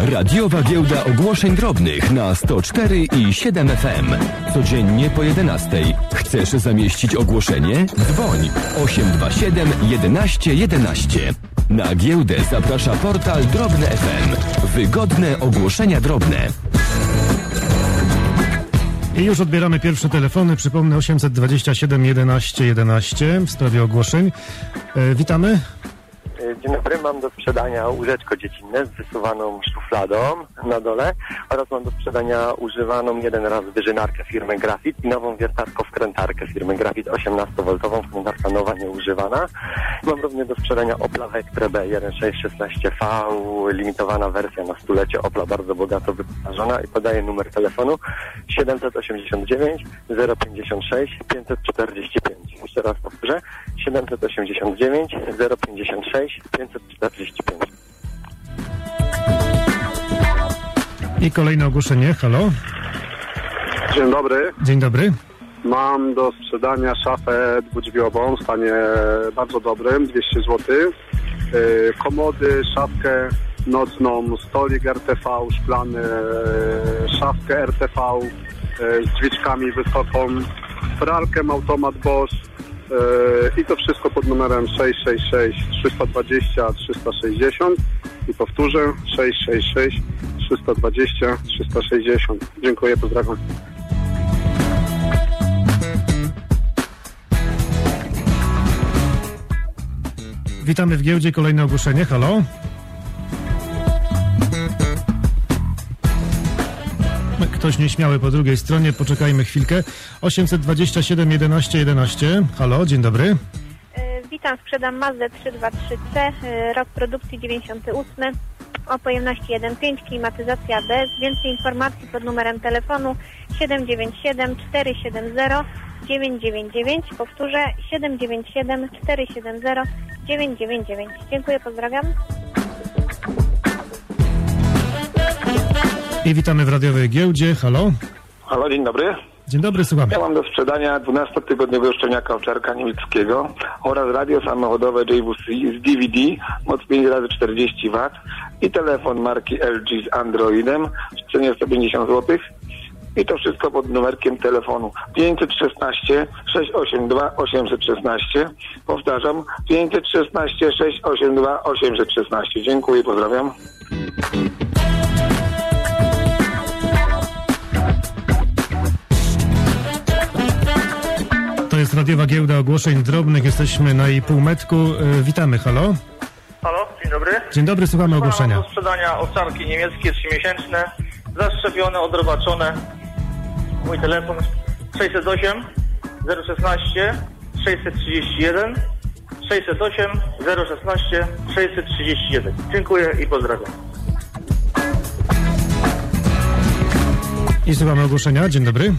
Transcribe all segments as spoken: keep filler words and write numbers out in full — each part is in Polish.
Radiowa giełda ogłoszeń drobnych na sto cztery i siedem F M. Codziennie po jedenastej. Chcesz zamieścić ogłoszenie? Dzwoń osiem dwa siedem jedenaście jedenaście. Na giełdę zaprasza portal Drobne F M. Wygodne ogłoszenia drobne. I już odbieramy pierwsze telefony. Przypomnę osiemset dwadzieścia siedem jedenaście jedenaście w sprawie ogłoszeń. E, witamy. Dzień dobry, mam do sprzedania łóżeczko dziecinne z wysuwaną szufladą na dole oraz mam do sprzedania używaną jeden raz wyżynarkę firmy Grafit i nową wiertarko-wkrętarkę firmy Grafit osiemnastowoltową, wkrętarka nowa, nieużywana. Mam również do sprzedania Opla Vectre B jeden sześć szesnaście V, limitowana wersja na stulecie Opla, bardzo bogato wyposażona i podaję numer telefonu siedemset osiemdziesiąt dziewięć zero pięćdziesiąt sześć pięćset czterdzieści pięć. Jeszcze raz powtórzę, siedemset osiemdziesiąt dziewięć zero pięćdziesiąt sześć pięćset czterdzieści pięć. I kolejne ogłoszenie. Halo. Dzień dobry. Dzień dobry. Mam do sprzedania szafę dwudrzwiową w stanie bardzo dobrym, dwieście złotych. Yy, komody, szafkę nocną, stolik R T V, szklany, szafkę R T V yy, z drzwiczkami wysoką, pralkę, automat Bosch. Yy, I to wszystko pod numerem sześć sześć sześć trzysta dwadzieścia trzysta sześćdziesiąt i powtórzę sześć sześć sześć trzysta dwadzieścia trzysta sześćdziesiąt. Dziękuję, pozdrawiam. Witamy w giełdzie, kolejne ogłoszenie. Halo. Ktoś nieśmiały po drugiej stronie, poczekajmy chwilkę. osiemset dwadzieścia siedem jedenaście jedenaście. Halo, dzień dobry. Yy, witam, sprzedam Mazdę trzysta dwadzieścia trzy C, yy, rok produkcji dziewięćdziesiąty ósmy, o pojemności jeden przecinek pięć, klimatyzacja bez. Więcej informacji pod numerem telefonu siedem dziewięć siedem cztery siedem zero dziewięć dziewięć dziewięć. Powtórzę siedem dziewięć siedem cztery siedem zero dziewięć dziewięć dziewięć. Dziękuję, pozdrawiam. I witamy w radiowej giełdzie. Halo. Halo, dzień dobry. Dzień dobry, słuchamy. Ja mam do sprzedania dwunastotygodniowego szczeniaka owczarka niemieckiego oraz radio samochodowe J W C z D V D, moc pięć razy czterdzieści watów i telefon marki L G z Androidem w cenie sto pięćdziesiąt złotych. I to wszystko pod numerkiem telefonu pięćset szesnaście sześć osiemdziesiąt dwa osiemset szesnaście. Powtarzam, pięćset szesnaście sześć osiemdziesiąt dwa osiemset szesnaście. Dziękuję, pozdrawiam. To jest radiowa giełda ogłoszeń drobnych. Jesteśmy na jej półmetku. E, witamy, halo. Halo, dzień dobry. Dzień dobry, słuchamy ogłoszenia. Mam do sprzedania owczarki niemieckie trzymiesięczne, zaszczepione, odrobaczone. Mój telefon sześćset osiem zero szesnaście sześćset trzydzieści jeden sześćset osiem zero szesnaście sześćset trzydzieści jeden. Dziękuję i pozdrawiam. I słuchamy ogłoszenia. Dzień dobry.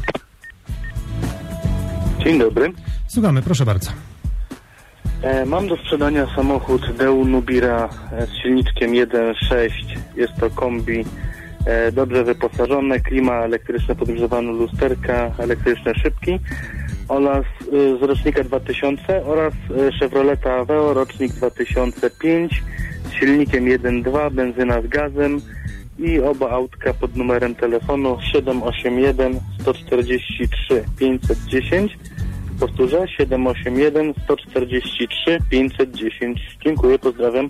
Dzień dobry. Słuchamy, proszę bardzo. E, mam do sprzedania samochód Deu Nubira e, z silniczkiem jeden sześć. Jest to kombi e, dobrze wyposażone, klima elektryczne, podgrzewane lusterka, elektryczne szybki oraz e, z rocznika dwa tysiące oraz e, Chevroleta Aveo rocznik dwa tysiące pięć z silnikiem jeden dwa, benzyna z gazem i oba autka pod numerem telefonu siedem osiem jeden sto czterdzieści trzy pięćset dziesięć. Powtórzę, siedem osiem jeden sto czterdzieści trzy pięćset dziesięć. Dziękuję, pozdrawiam.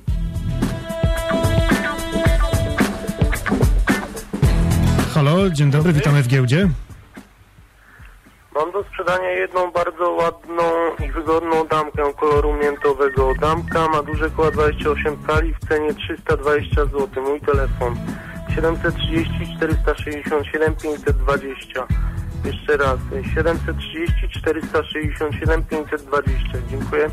Halo, dzień dobry, witamy w giełdzie. Mam do sprzedania jedną bardzo ładną i wygodną damkę koloru miętowego. Damka ma duże koła dwadzieścia osiem cali w cenie trzysta dwadzieścia złotych. Mój telefon siedemset trzydzieści czterysta sześćdziesiąt siedem pięćset dwadzieścia. Jeszcze raz siedemset trzydzieści czterysta sześćdziesiąt siedem pięćset dwadzieścia. Dziękuję.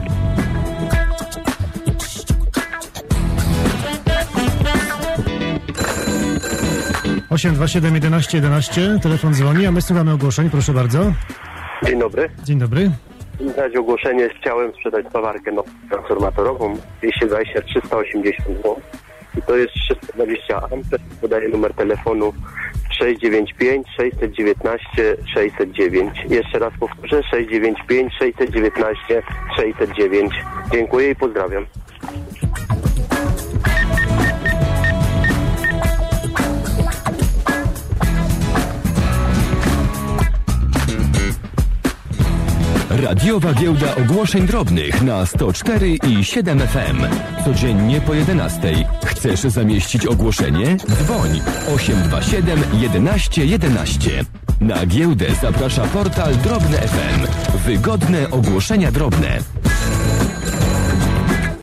osiem dwa siedem jedenaście jedenaście, telefon dzwoni, a my słuchamy ogłoszeń, proszę bardzo. Dzień dobry. Dzień dobry. Dać ogłoszenie, chciałem sprzedać spawarkę no, transformatorową dwieście dwadzieścia trzysta osiemdziesiąt złotych. I to jest trzysta dwadzieścia amper. Podaję numer telefonu sześć dziewięć pięć sześćset dziewiętnaście sześćset dziewięć. Jeszcze raz powtórzę, sześć dziewięć pięć sześćset dziewiętnaście sześćset dziewięć. Dziękuję i pozdrawiam. Radiowa giełda ogłoszeń drobnych na sto cztery i siedem F M. Codziennie po jedenastej. Chcesz zamieścić ogłoszenie? Dzwoń osiem dwa siedem jedenaście jedenaście. Na giełdę zaprasza portal Drobne F M. Wygodne ogłoszenia drobne.